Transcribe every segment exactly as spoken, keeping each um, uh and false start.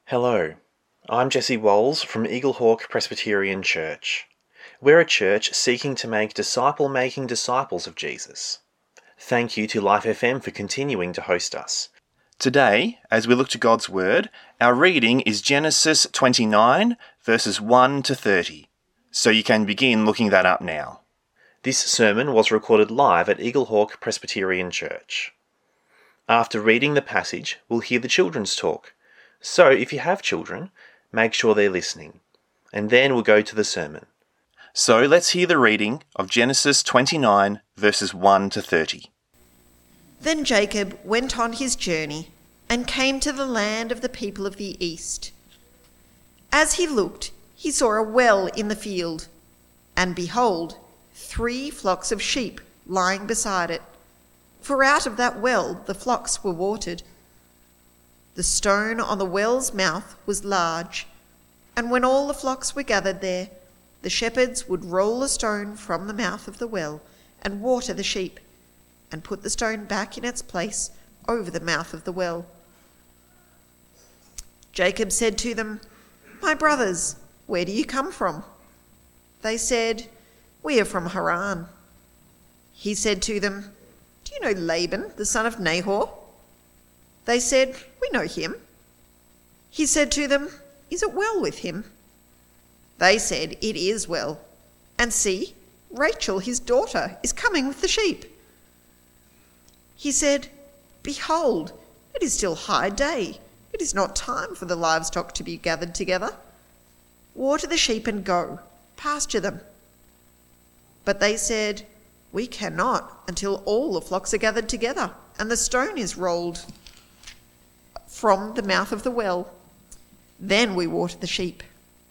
Hello, I'm Jesse Walls from Eaglehawk Presbyterian Church. We're a church seeking to make disciple-making disciples of Jesus. Thank you to Life F M for continuing to host us. Today, as we look to God's Word, our reading is Genesis twenty-nine, verses one to thirty. So you can begin looking that up now. This sermon was recorded live at Eaglehawk Presbyterian Church. After reading the passage, we'll hear the children's talk. So, if you have children, make sure they're listening. And then we'll go to the sermon. So, let's hear the reading of Genesis twenty-nine, verses one to thirty. Then Jacob went on his journey and came to the land of the people of the east. As he looked, he saw a well in the field, and behold, three flocks of sheep lying beside it, for out of that well the flocks were watered. The stone on the well's mouth was large, and when all the flocks were gathered there, the shepherds would roll a stone from the mouth of the well and water the sheep, and put the stone back in its place over the mouth of the well. Jacob said to them, "My brothers, where do you come from?" They said, "We are from Haran." He said to them, "Do you know Laban, the son of Nahor?" They said, "We know him." He said to them, "Is it well with him?" They said, "It is well. And see, Rachel, his daughter, is coming with the sheep." He said, "Behold, it is still high day. It is not time for the livestock to be gathered together. Water the sheep and go, pasture them." But they said, "We cannot until all the flocks are gathered together and the stone is rolled from the mouth of the well. Then we water the sheep."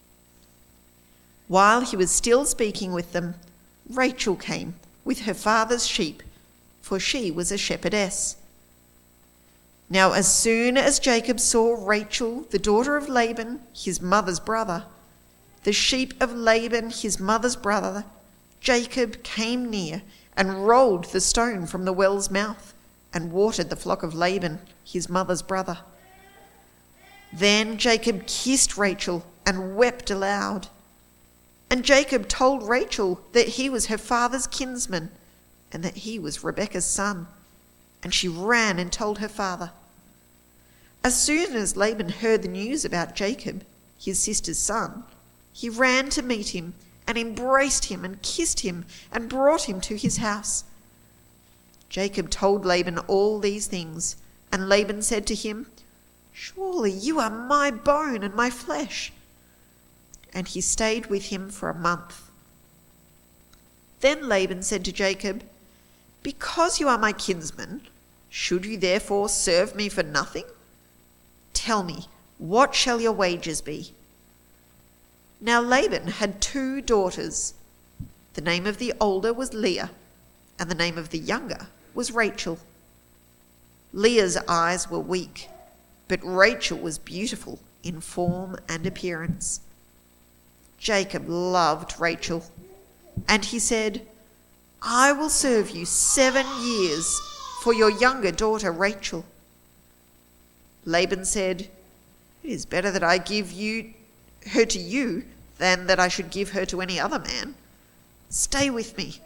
While he was still speaking with them, Rachel came with her father's sheep, for she was a shepherdess. Now as soon as Jacob saw Rachel, the daughter of Laban, his mother's brother, the sheep of Laban, his mother's brother, Jacob came near and rolled the stone from the well's mouth and watered the flock of Laban, his mother's brother. Then Jacob kissed Rachel and wept aloud. And Jacob told Rachel that he was her father's kinsman and that he was Rebekah's son. And she ran and told her father. As soon as Laban heard the news about Jacob, his sister's son, he ran to meet him and embraced him and kissed him and brought him to his house. Jacob told Laban all these things, and Laban said to him, "Surely you are my bone and my flesh." And he stayed with him for a month. Then Laban said to Jacob, "Because you are my kinsman, should you therefore serve me for nothing? Tell me, what shall your wages be?" Now Laban had two daughters. The name of the older was Leah, and the name of the younger was Rachel. Leah's eyes were weak, but Rachel was beautiful in form and appearance. Jacob loved Rachel, and he said, "I will serve you seven years for your younger daughter Rachel." Laban said, "It is better that I give you her to you than that I should give her to any other man. Stay with me."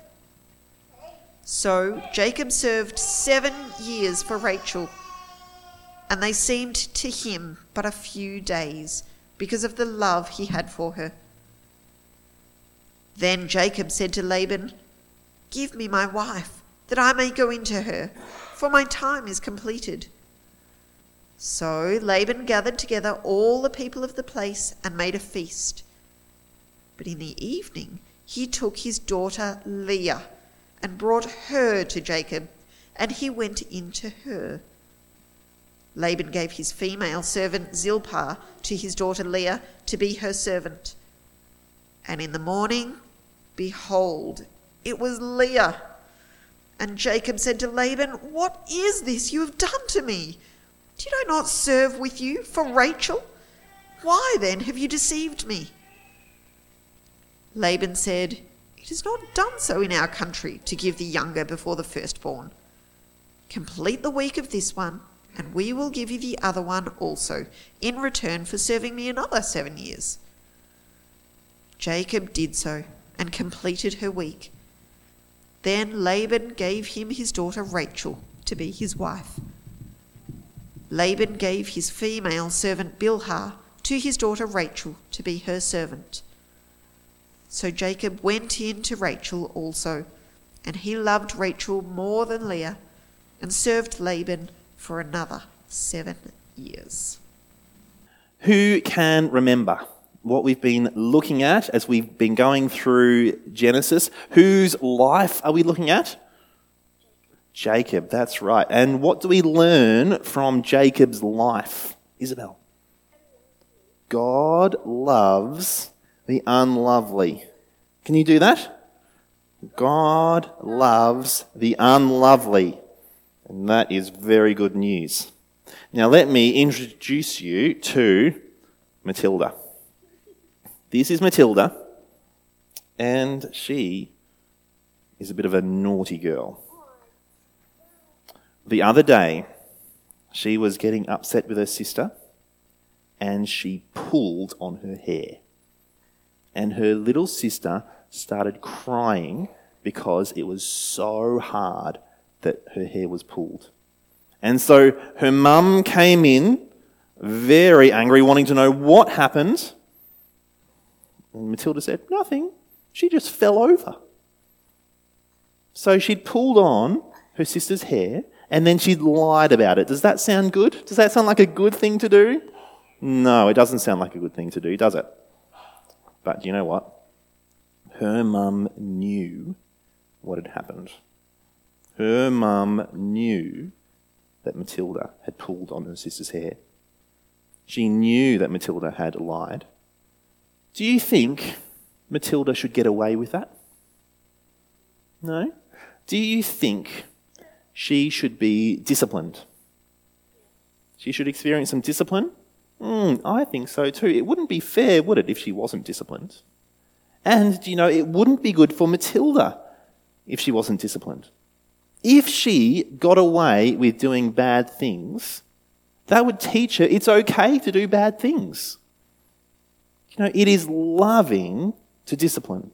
So Jacob served seven years for Rachel, and they seemed to him but a few days because of the love he had for her. Then Jacob said to Laban, "Give me my wife, that I may go into her, for my time is completed." So Laban gathered together all the people of the place and made a feast. But in the evening he took his daughter Leah and brought her to Jacob, and he went into her. Laban gave his female servant Zilpah to his daughter Leah to be her servant. And in the morning, behold, it was Leah. And Jacob said to Laban, "What is this you have done to me? Did I not serve with you for Rachel? Why then have you deceived me?" Laban said, "It is not done so in our country to give the younger before the firstborn. Complete the week of this one, and we will give you the other one also, in return for serving me another seven years. Jacob did so, and completed her week. Then Laban gave him his daughter Rachel to be his wife. Laban gave his female servant Bilhah to his daughter Rachel to be her servant. So Jacob went in to Rachel also, and he loved Rachel more than Leah, and served Laban for another seven years. Who can remember what we've been looking at as we've been going through Genesis? Whose life are we looking at? Jacob, that's right. And what do we learn from Jacob's life? Isabel? God loves the unlovely. Can you do that? God loves the unlovely. And that is very good news. Now let me introduce you to Matilda. This is Matilda, and she is a bit of a naughty girl. The other day, she was getting upset with her sister, and she pulled on her hair. And her little sister started crying because it was so hard that her hair was pulled. And so her mum came in, very angry, wanting to know what happened. And Matilda said, nothing. She just fell over. So she'd pulled on her sister's hair, and then she'd lied about it. Does that sound good? Does that sound like a good thing to do? No, it doesn't sound like a good thing to do, does it? But do you know what? Her mum knew what had happened. Her mum knew that Matilda had pulled on her sister's hair. She knew that Matilda had lied. Do you think Matilda should get away with that? No? Do you think she should be disciplined? She should experience some discipline? Mm, I think so too. It wouldn't be fair, would it, if she wasn't disciplined? And, do you know, it wouldn't be good for Matilda if she wasn't disciplined. If she got away with doing bad things, that would teach her it's okay to do bad things. You know, it is loving to discipline.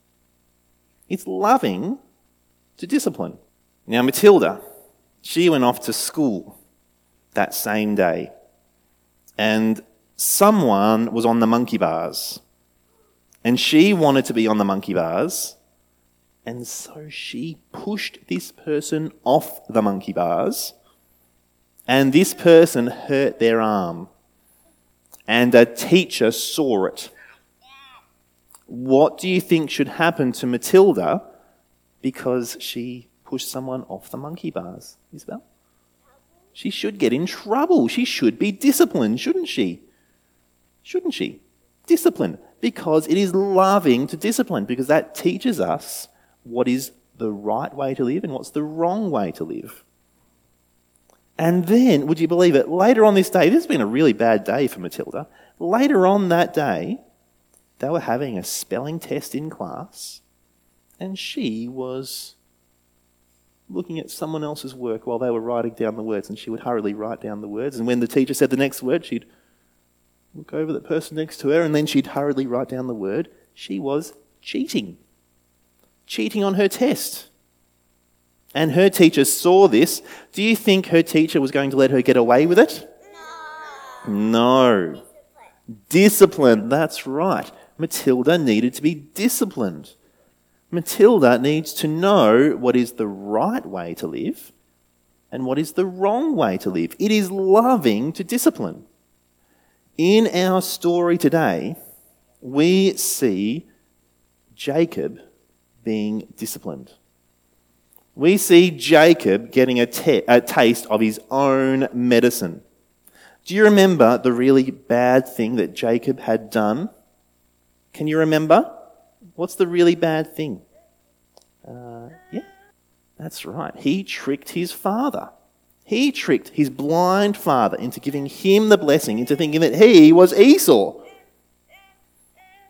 It's loving to discipline. Now, Matilda, she went off to school that same day, and someone was on the monkey bars, and she wanted to be on the monkey bars, and so she pushed this person off the monkey bars, and this person hurt their arm, and a teacher saw it. What do you think should happen to Matilda because she pushed someone off the monkey bars, Isabel? She should get in trouble. She should be disciplined, shouldn't she? Shouldn't she? Discipline, because it is loving to discipline, because that teaches us what is the right way to live and what's the wrong way to live. And then, would you believe it, later on this day, this has been a really bad day for Matilda, later on that day, they were having a spelling test in class, and she was looking at someone else's work while they were writing down the words, and she would hurriedly write down the words, and when the teacher said the next word, she'd look over the person next to her, and then she'd hurriedly write down the word. She was cheating. Cheating on her test. And her teacher saw this. Do you think her teacher was going to let her get away with it? No. No. Discipline, that's right. Matilda needed to be disciplined. Matilda needs to know what is the right way to live and what is the wrong way to live. It is loving to discipline. In our story today, we see Jacob being disciplined. We see Jacob getting a, te- a taste of his own medicine. Do you remember the really bad thing that Jacob had done? Can you remember? What's the really bad thing? Uh, yeah, that's right. He tricked his father. He tricked his blind father into giving him the blessing, into thinking that he was Esau.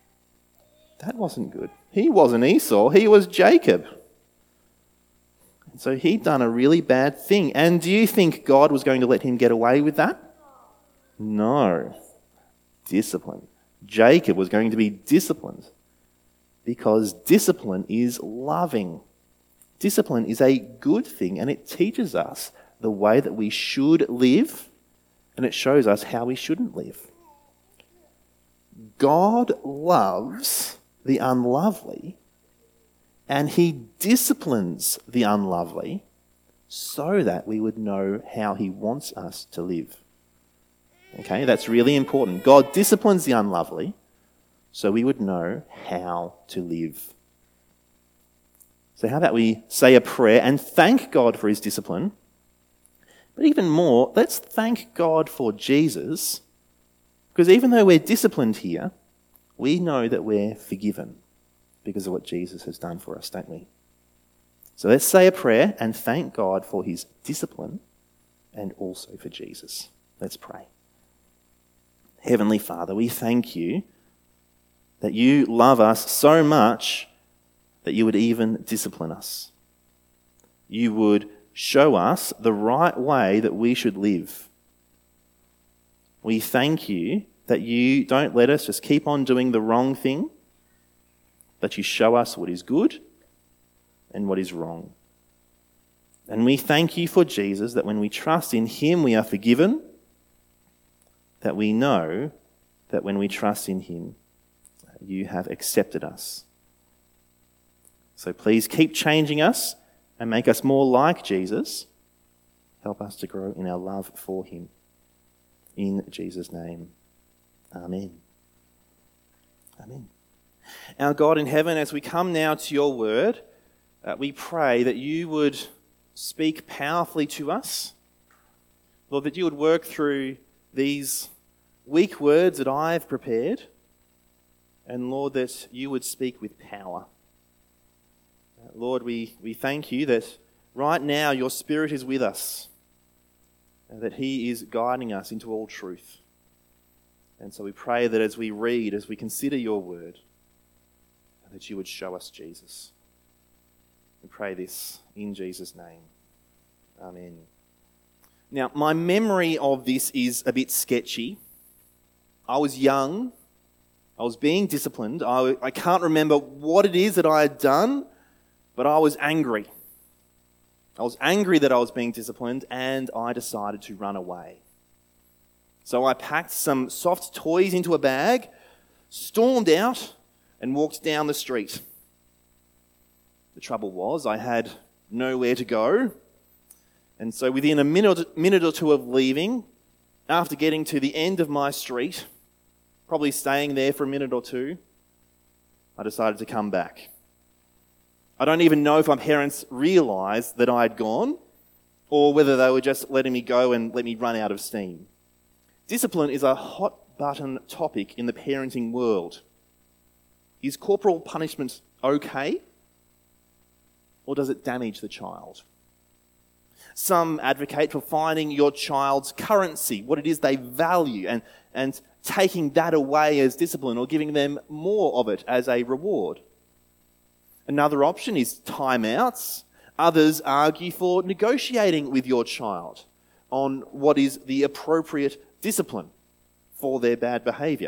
That wasn't good. He wasn't Esau. He was Jacob. So he'd done a really bad thing. And do you think God was going to let him get away with that? No. Discipline. Jacob was going to be disciplined because discipline is loving. Discipline is a good thing, and it teaches us the way that we should live, and it shows us how we shouldn't live. God loves the unlovely, and he disciplines the unlovely so that we would know how he wants us to live. Okay, that's really important. God disciplines the unlovely so we would know how to live. So how about we say a prayer and thank God for his discipline? But even more, let's thank God for Jesus, because even though we're disciplined here, we know that we're forgiven because of what Jesus has done for us, don't we? So let's say a prayer and thank God for his discipline and also for Jesus. Let's pray. Heavenly Father, we thank you that you love us so much that you would even discipline us. You would show us the right way that we should live. We thank you that you don't let us just keep on doing the wrong thing, that you show us what is good and what is wrong. And we thank you for Jesus, that when we trust in him we are forgiven, that we know that when we trust in him, you have accepted us. So please keep changing us and make us more like Jesus. Help us to grow in our love for him. In Jesus' name, amen. Amen. Our God in heaven, as we come now to your word, uh, we pray that you would speak powerfully to us. Lord, that you would work through these weak words that I've prepared, and Lord, that you would speak with power. Uh, Lord, we, we thank you that right now your Spirit is with us, and that he is guiding us into all truth. And so we pray that as we read, as we consider your word, that you would show us Jesus. We pray this in Jesus' name. Amen. Now, my memory of this is a bit sketchy. I was young. I was being disciplined. I, I can't remember what it is that I had done, but I was angry. I was angry that I was being disciplined, and I decided to run away. So I packed some soft toys into a bag, stormed out, and walked down the street. The trouble was I had nowhere to go, and so within a minute, minute or two of leaving, after getting to the end of my street, probably staying there for a minute or two, I decided to come back. I don't even know if my parents realised that I had gone, or whether they were just letting me go and let me run out of steam. Discipline is a hot button topic in the parenting world. Is corporal punishment okay? Or does it damage the child? Some advocate for finding your child's currency, what it is they value, and, and taking that away as discipline, or giving them more of it as a reward. Another option is timeouts. Others argue for negotiating with your child on what is the appropriate discipline for their bad behaviour.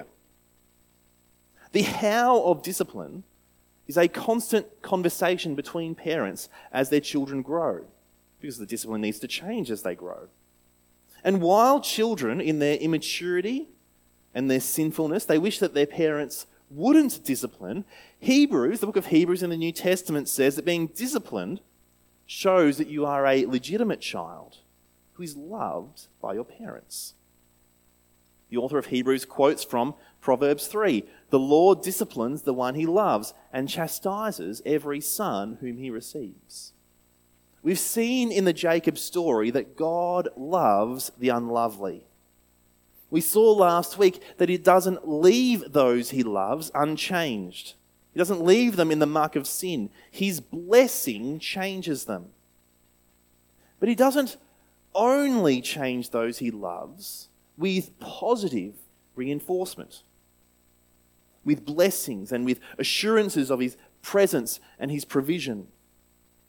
The how of discipline is a constant conversation between parents as their children grow, because the discipline needs to change as they grow. And while children, in their immaturity and their sinfulness, they wish that their parents wouldn't discipline, Hebrews, the book of Hebrews in the New Testament, says that being disciplined shows that you are a legitimate child who is loved by your parents. The author of Hebrews quotes from Proverbs three, "The Lord disciplines the one he loves and chastises every son whom he receives." We've seen in the Jacob story that God loves the unlovely. We saw last week that he doesn't leave those he loves unchanged. He doesn't leave them in the muck of sin. His blessing changes them. But he doesn't only change those he loves with positive reinforcement, with blessings and with assurances of his presence and his provision.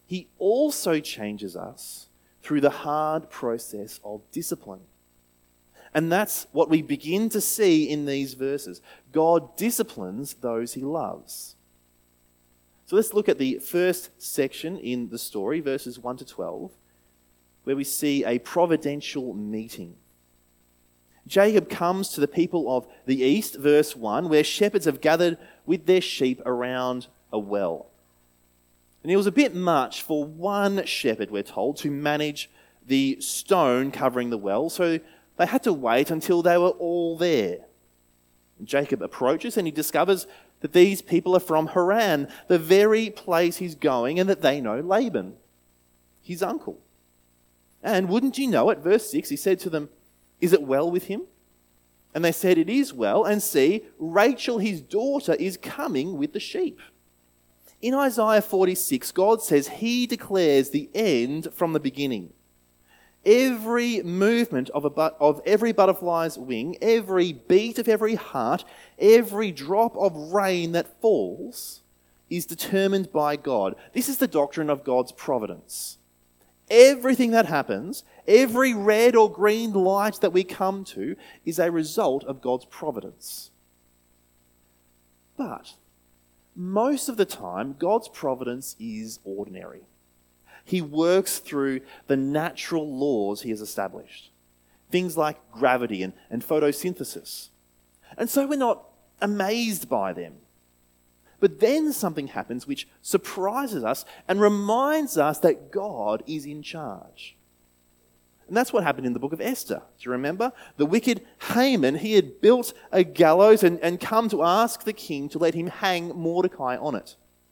He also changes us through the hard process of discipline. And that's what we begin to see in these verses. God disciplines those he loves. So let's look at the first section in the story, verses one to twelve, where we see a providential meeting. Jacob comes to the people of the east, verse one, where shepherds have gathered with their sheep around a well. And it was a bit much for one shepherd, we're told, to manage the stone covering the well, so they had to wait until they were all there. And Jacob approaches and he discovers that these people are from Haran, the very place he's going, and that they know Laban, his uncle. And wouldn't you know it, verse six, he said to them, "Is it well with him?" And they said, "It is well, and see, Rachel, his daughter, is coming with the sheep." In Isaiah forty-six, God says he declares the end from the beginning. Every movement of, a but- of every butterfly's wing, every beat of every heart, every drop of rain that falls is determined by God. This is the doctrine of God's providence. Everything that happens, every red or green light that we come to, is a result of God's providence. But most of the time, God's providence is ordinary. He works through the natural laws he has established. Things like gravity and, and photosynthesis. And so we're not amazed by them. But then something happens which surprises us and reminds us that God is in charge. And that's what happened in the book of Esther. Do you remember? The wicked Haman, he had built a gallows and, and come to ask the king to let him hang Mordecai on it.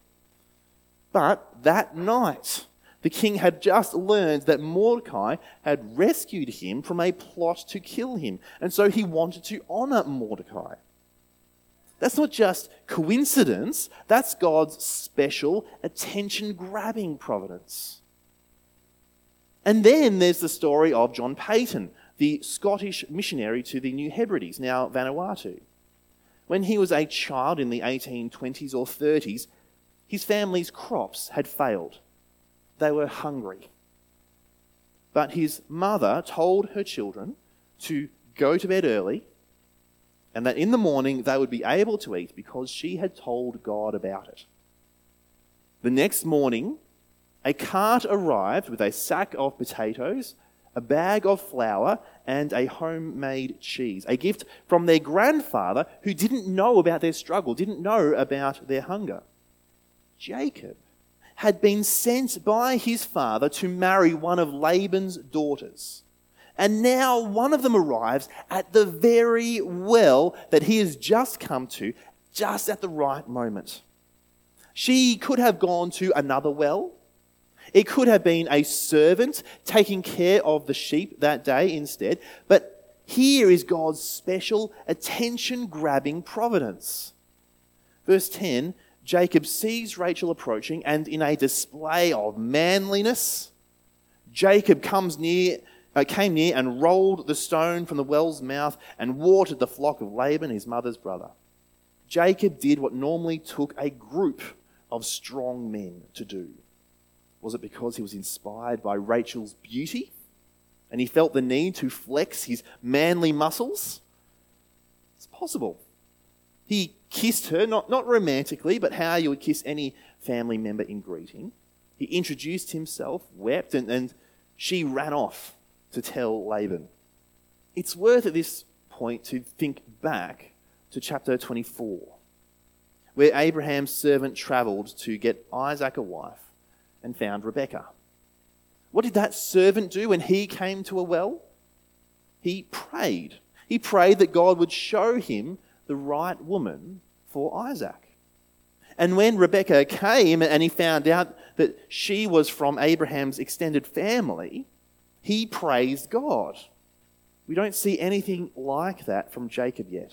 But that night, the king had just learned that Mordecai had rescued him from a plot to kill him. And so he wanted to honour Mordecai. That's not just coincidence, that's God's special, attention-grabbing providence. And then there's the story of John Peyton, the Scottish missionary to the New Hebrides, now Vanuatu. When he was a child in the eighteen twenties or thirties, his family's crops had failed. They were hungry. But his mother told her children to go to bed early and that in the morning they would be able to eat because she had told God about it. The next morning, a cart arrived with a sack of potatoes, a bag of flour, and a homemade cheese, a gift from their grandfather who didn't know about their struggle, didn't know about their hunger. Jacob had been sent by his father to marry one of Laban's daughters. And now one of them arrives at the very well that he has just come to, just at the right moment. She could have gone to another well. It could have been a servant taking care of the sheep that day instead. But here is God's special attention-grabbing providence. Verse ten, Jacob sees Rachel approaching, and in a display of manliness, Jacob comes near, uh, came near and rolled the stone from the well's mouth and watered the flock of Laban, his mother's brother. Jacob did what normally took a group of strong men to do. Was it because he was inspired by Rachel's beauty and he felt the need to flex his manly muscles? It's possible. He kissed her, not, not romantically, but how you would kiss any family member in greeting. He introduced himself, wept, and, and she ran off to tell Laban. It's worth at this point to think back to chapter twenty-four, where Abraham's servant travelled to get Isaac a wife and found Rebekah. What did that servant do when he came to a well? He prayed. He prayed that God would show him the right woman for Isaac. And when Rebekah came and he found out that she was from Abraham's extended family, he praised God. We don't see anything like that from Jacob yet.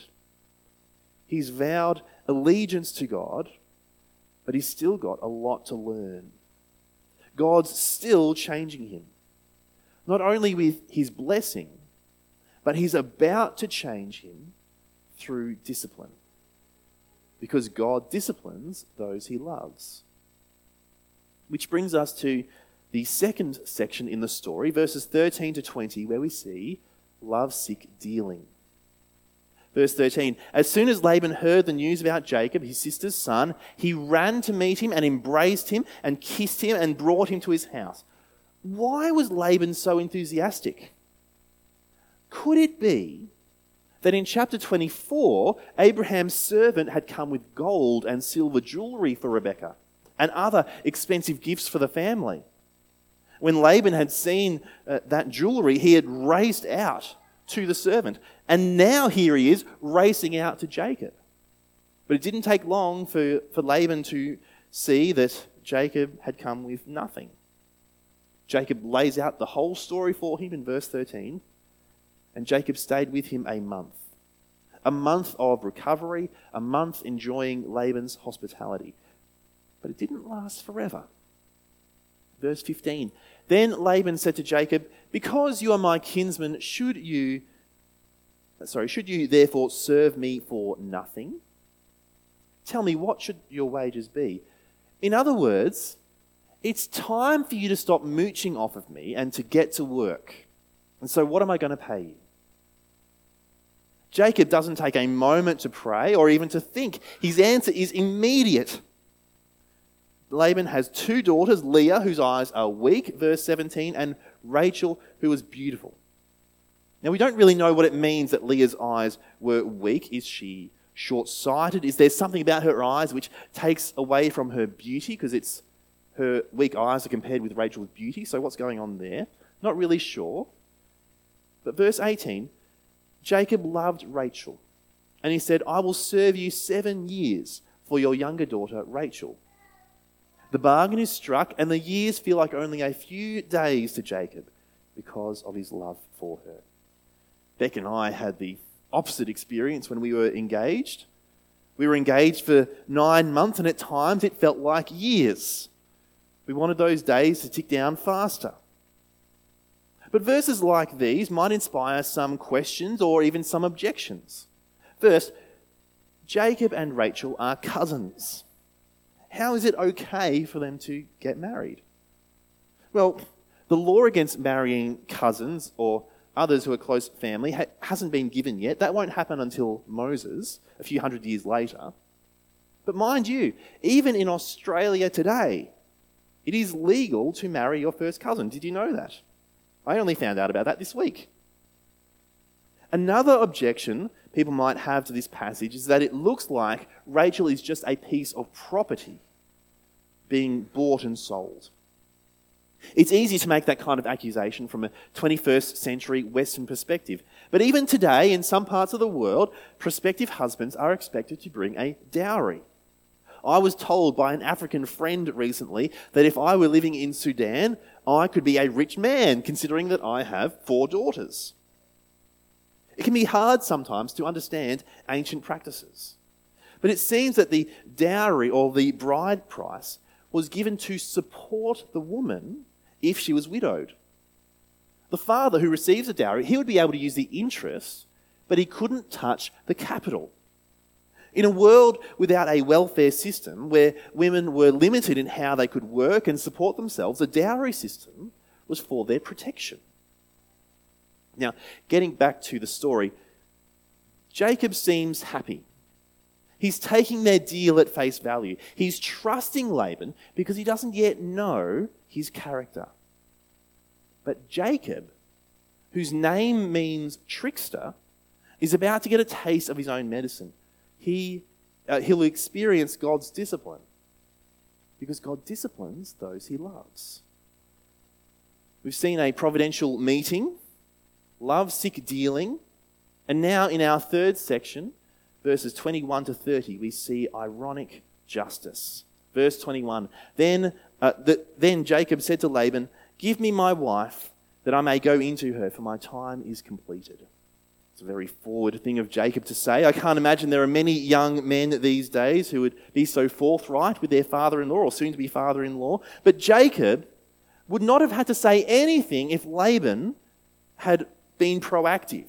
He's vowed allegiance to God, but he's still got a lot to learn. God's still changing him, not only with his blessing, but he's about to change him through discipline, because God disciplines those he loves. Which brings us to the second section in the story, verses thirteen to twenty, where we see love-sick dealing. Verse thirteen, as soon as Laban heard the news about Jacob, his sister's son, he ran to meet him and embraced him and kissed him and brought him to his house. Why was Laban so enthusiastic? Could it be that in chapter twenty-four, Abraham's servant had come with gold and silver jewelry for Rebekah and other expensive gifts for the family? When Laban had seen uh, that jewelry, he had raced out to the servant. And now here he is racing out to Jacob. But it didn't take long for, for Laban to see that Jacob had come with nothing. Jacob lays out the whole story for him in verse thirteen. And Jacob stayed with him a month. A month of recovery, a month enjoying Laban's hospitality. But it didn't last forever. Verse fifteen. Then Laban said to Jacob, because you are my kinsman, should you, sorry, should you therefore serve me for nothing? Tell me, what should your wages be? In other words, it's time for you to stop mooching off of me and to get to work. And so what am I going to pay you? Jacob doesn't take a moment to pray or even to think. His answer is immediate. Laban has two daughters, Leah, whose eyes are weak, verse seventeen, and Rachel, who is beautiful. Now, we don't really know what it means that Leah's eyes were weak. Is she short-sighted? Is there something about her eyes which takes away from her beauty because it's her weak eyes are compared with Rachel's beauty? So what's going on there? Not really sure. But verse eighteen, Jacob loved Rachel, and he said, I will serve you seven years for your younger daughter, Rachel. The bargain is struck, and the years feel like only a few days to Jacob because of his love for her. Beck and I had the opposite experience when we were engaged. We were engaged for nine months, and at times it felt like years. We wanted those days to tick down faster. But verses like these might inspire some questions or even some objections. First, Jacob and Rachel are cousins. How is it okay for them to get married? Well, the law against marrying cousins or others who are close family ha- hasn't been given yet. That won't happen until Moses, a few hundred years later. But mind you, even in Australia today, it is legal to marry your first cousin. Did you know that? I only found out about that this week. Another objection people might have to this passage is that it looks like Rachel is just a piece of property being bought and sold. It's easy to make that kind of accusation from a twenty-first century Western perspective. But even today, in some parts of the world, prospective husbands are expected to bring a dowry. I was told by an African friend recently that if I were living in Sudan, I could be a rich man, considering that I have four daughters. It can be hard sometimes to understand ancient practices. But it seems that the dowry or the bride price was given to support the woman if she was widowed. The father who receives a dowry, he would be able to use the interest, but he couldn't touch the capital. In a world without a welfare system where women were limited in how they could work and support themselves, a dowry system was for their protection. Now, getting back to the story, Jacob seems happy. He's taking their deal at face value. He's trusting Laban because he doesn't yet know his character. But Jacob, whose name means trickster, is about to get a taste of his own medicine. He, uh, he'll experience God's discipline because God disciplines those he loves. We've seen a providential meeting, love-sick dealing, and now in our third section, verses twenty-one to thirty, we see ironic justice. Verse twenty-one, then, uh, the, then Jacob said to Laban, give me my wife that I may go into her, for my time is completed. It's a very forward thing of Jacob to say. I can't imagine there are many young men these days who would be so forthright with their father-in-law or soon-to-be father-in-law. But Jacob would not have had to say anything if Laban had been proactive.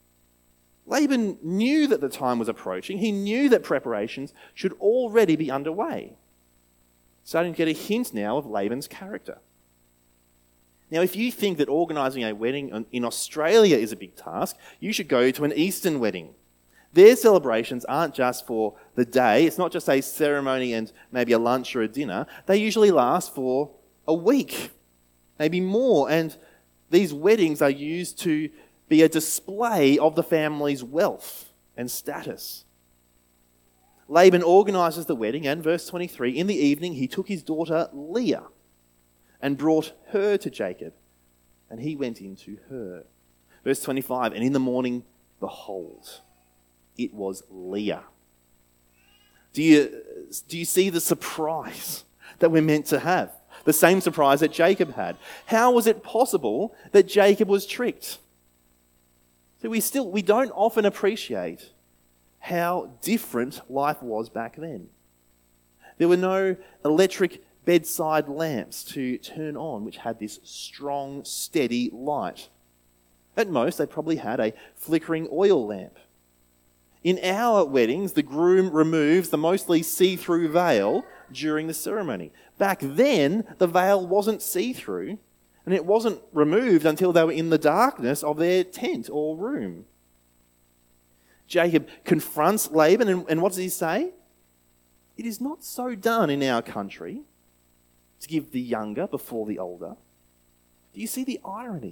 Laban knew that the time was approaching. He knew that preparations should already be underway. starting to get a hint now of Laban's character. Now, if you think that organising a wedding in Australia is a big task, you should go to an Eastern wedding. Their celebrations aren't just for the day. It's not just a ceremony and maybe a lunch or a dinner. They usually last for a week, maybe more. And these weddings are used to be a display of the family's wealth and status. Laban organises the wedding, and verse twenty-three, in the evening he took his daughter Leah and brought her to Jacob, and he went in to her. Verse twenty-five, and in the morning, behold, it was Leah. Do you, do you see the surprise that we're meant to have? The same surprise that Jacob had. How was it possible that Jacob was tricked? So we still, we don't often appreciate how different life was back then. There were no electric bedside lamps to turn on, which had this strong, steady light. At most, they probably had a flickering oil lamp. In our weddings, the groom removes the mostly see-through veil during the ceremony. Back then, the veil wasn't see-through, and it wasn't removed until they were in the darkness of their tent or room. Jacob confronts Laban, and, and what does he say? It is not so done in our country to give the younger before the older. Do you see the irony?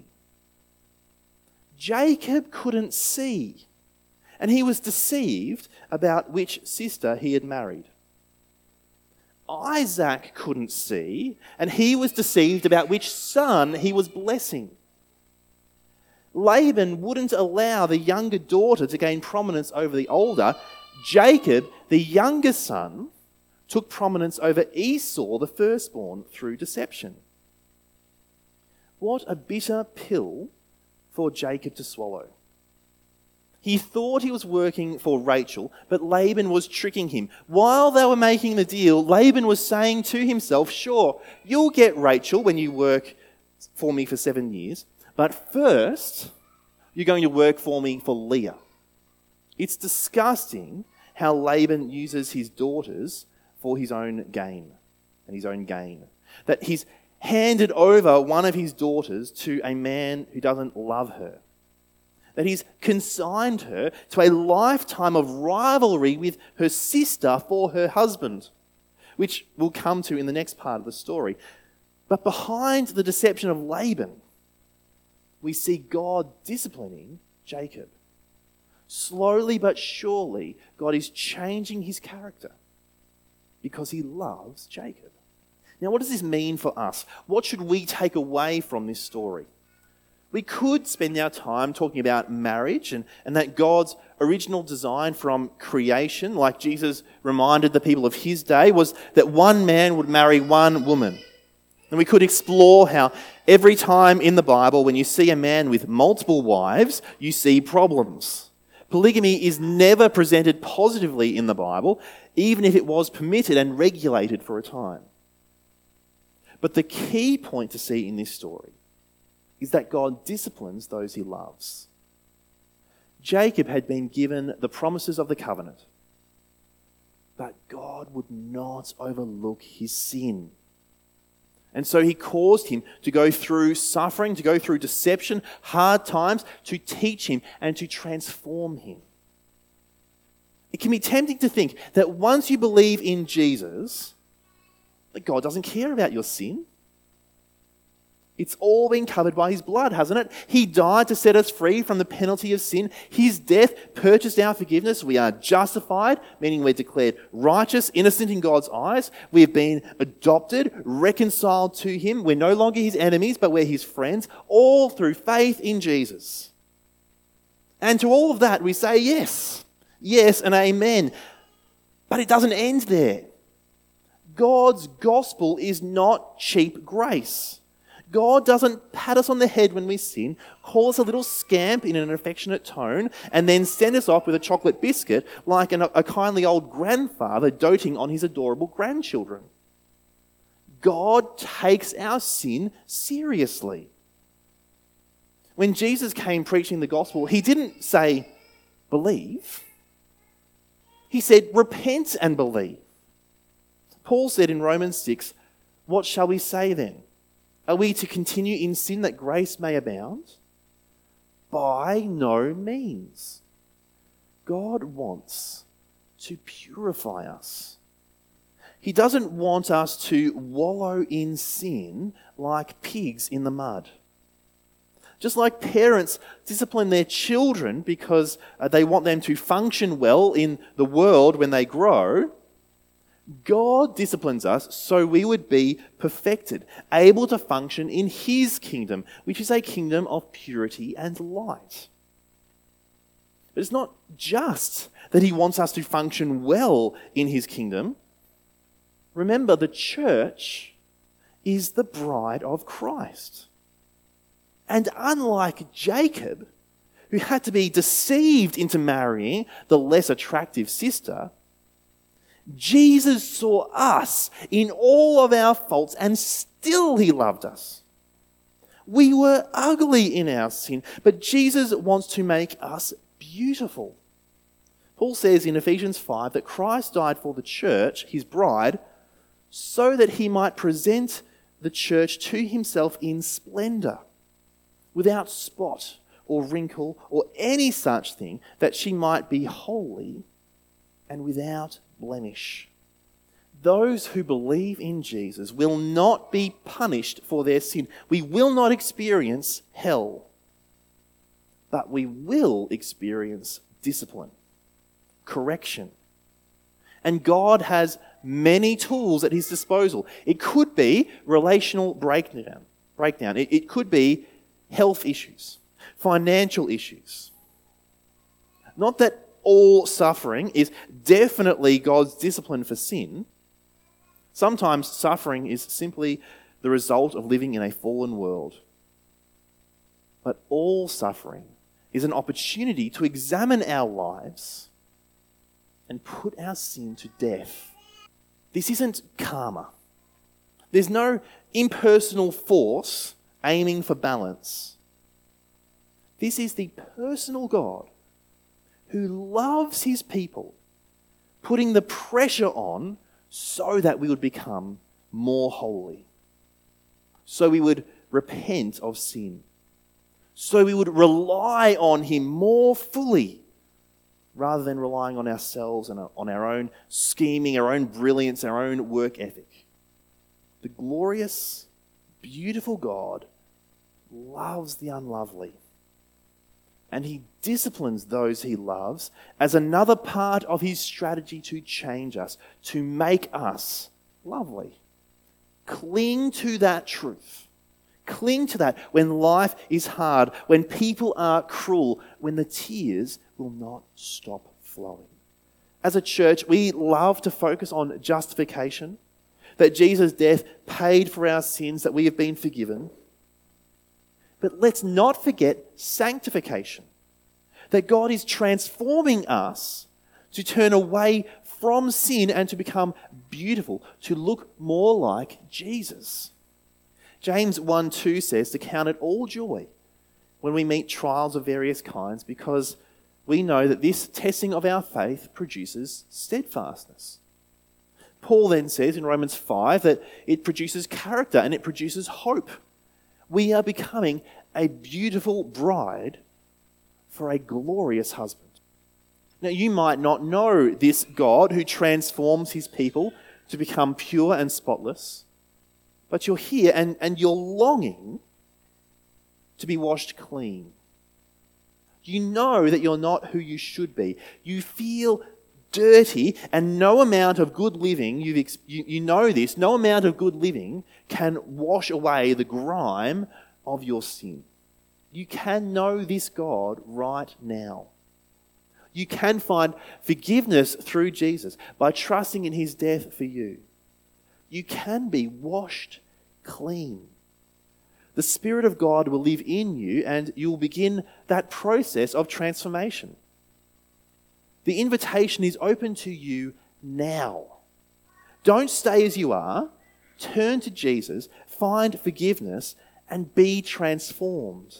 Jacob couldn't see, and he was deceived about which sister he had married. Isaac couldn't see, and he was deceived about which son he was blessing. Laban wouldn't allow the younger daughter to gain prominence over the older. Jacob, the younger son, took prominence over Esau, the firstborn, through deception. What a bitter pill for Jacob to swallow. He thought he was working for Rachel, but Laban was tricking him. While they were making the deal, Laban was saying to himself, sure, you'll get Rachel when you work for me for seven years, but first, you're going to work for me for Leah. It's disgusting how Laban uses his daughters for his own gain and his own gain. That he's handed over one of his daughters to a man who doesn't love her. That he's consigned her to a lifetime of rivalry with her sister for her husband, which we'll come to in the next part of the story. But behind the deception of Laban, we see God disciplining Jacob. Slowly but surely, God is changing his character because he loves Jacob. Now, what does this mean for us? What should we take away from this story? We could spend our time talking about marriage and, and that God's original design from creation, like Jesus reminded the people of his day, was that one man would marry one woman. And we could explore how every time in the Bible when you see a man with multiple wives, you see problems. Polygamy is never presented positively in the Bible, even if it was permitted and regulated for a time. But the key point to see in this story is that God disciplines those he loves. Jacob had been given the promises of the covenant, but God would not overlook his sin. And so he caused him to go through suffering, to go through deception, hard times, to teach him and to transform him. It can be tempting to think that once you believe in Jesus, that God doesn't care about your sin. It's all been covered by his blood, hasn't it? He died to set us free from the penalty of sin. His death purchased our forgiveness. We are justified, meaning we're declared righteous, innocent in God's eyes. We have been adopted, reconciled to him. We're no longer his enemies, but we're his friends, all through faith in Jesus. And to all of that, we say yes. Yes and amen. But it doesn't end there. God's gospel is not cheap grace. God doesn't pat us on the head when we sin, call us a little scamp in an affectionate tone, and then send us off with a chocolate biscuit like an, a kindly old grandfather doting on his adorable grandchildren. God takes our sin seriously. When Jesus came preaching the gospel, he didn't say, believe. He said, repent and believe. Paul said in Romans six, "What shall we say then? Are we to continue in sin that grace may abound? By no means. God wants to purify us. He doesn't want us to wallow in sin like pigs in the mud. Just like parents discipline their children because uh, they want them to function well in the world when they grow, God disciplines us so we would be perfected, able to function in His kingdom, which is a kingdom of purity and light. But it's not just that He wants us to function well in His kingdom. Remember, the church is the bride of Christ. And unlike Jacob, who had to be deceived into marrying the less attractive sister, Jesus saw us in all of our faults and still He loved us. We were ugly in our sin, but Jesus wants to make us beautiful. Paul says in Ephesians five that Christ died for the church, His bride, so that He might present the church to Himself in splendour, without spot or wrinkle or any such thing, that she might be holy and without blemish. Those who believe in Jesus will not be punished for their sin. We will not experience hell, but we will experience discipline, correction. And God has many tools at His disposal. It could be relational breakdown. breakdown. It, it could be health issues, financial issues. Not that all suffering is definitely God's discipline for sin. Sometimes suffering is simply the result of living in a fallen world. But all suffering is an opportunity to examine our lives and put our sin to death. This isn't karma. There's no impersonal force aiming for balance. This is the personal God who loves His people, putting the pressure on so that we would become more holy, so we would repent of sin, so we would rely on Him more fully rather than relying on ourselves and on our own scheming, our own brilliance, our own work ethic. The glorious, beautiful God loves the unlovely. And He disciplines those He loves as another part of His strategy to change us, to make us lovely. Cling to that truth. Cling to that when life is hard, when people are cruel, when the tears will not stop flowing. As a church, we love to focus on justification, that Jesus' death paid for our sins, that we have been forgiven. But let's not forget sanctification, that God is transforming us to turn away from sin and to become beautiful, to look more like Jesus. James one two says to count it all joy when we meet trials of various kinds, because we know that this testing of our faith produces steadfastness. Paul then says in Romans five that it produces character and it produces hope. We are becoming a beautiful bride for a glorious husband. Now, you might not know this God who transforms His people to become pure and spotless, but you're here and, and you're longing to be washed clean. You know that you're not who you should be. You feel dirty, and no amount of good living, you've ex- you, you know this, no amount of good living can wash away the grime of your sin. You can know this God right now. You can find forgiveness through Jesus by trusting in His death for you. You can be washed clean. The Spirit of God will live in you and you will begin that process of transformation. The invitation is open to you now. Don't stay as you are. Turn to Jesus, find forgiveness, and be transformed.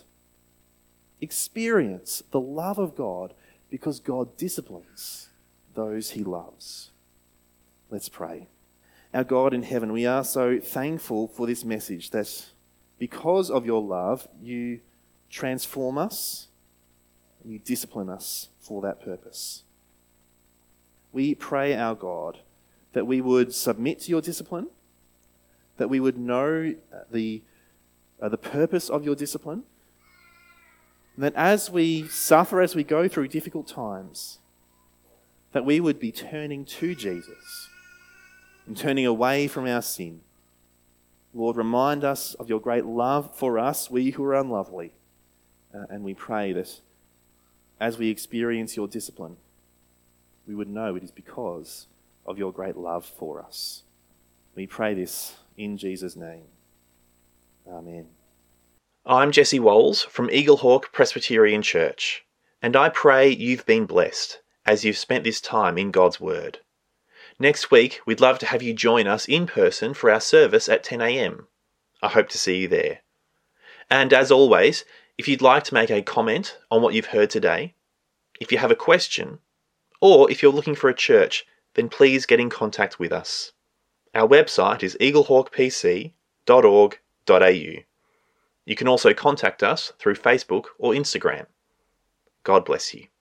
Experience the love of God because God disciplines those He loves. Let's pray. Our God in heaven, we are so thankful for this message that because of your love, you transform us and you discipline us for that purpose. We pray, our God, that we would submit to your discipline, that we would know the, uh, the purpose of your discipline, and that as we suffer, as we go through difficult times, that we would be turning to Jesus and turning away from our sin. Lord, remind us of your great love for us, we who are unlovely, uh, and we pray that as we experience your discipline, we would know it is because of your great love for us. We pray this in Jesus' name. Amen. I'm Jesse Walls from Eaglehawk Presbyterian Church, and I pray you've been blessed as you've spent this time in God's Word. Next week, we'd love to have you join us in person for our service at ten a.m. I hope to see you there. And as always, if you'd like to make a comment on what you've heard today, if you have a question, or if you're looking for a church, then please get in contact with us. Our website is eaglehawk p c dot org dot a u. You can also contact us through Facebook or Instagram. God bless you.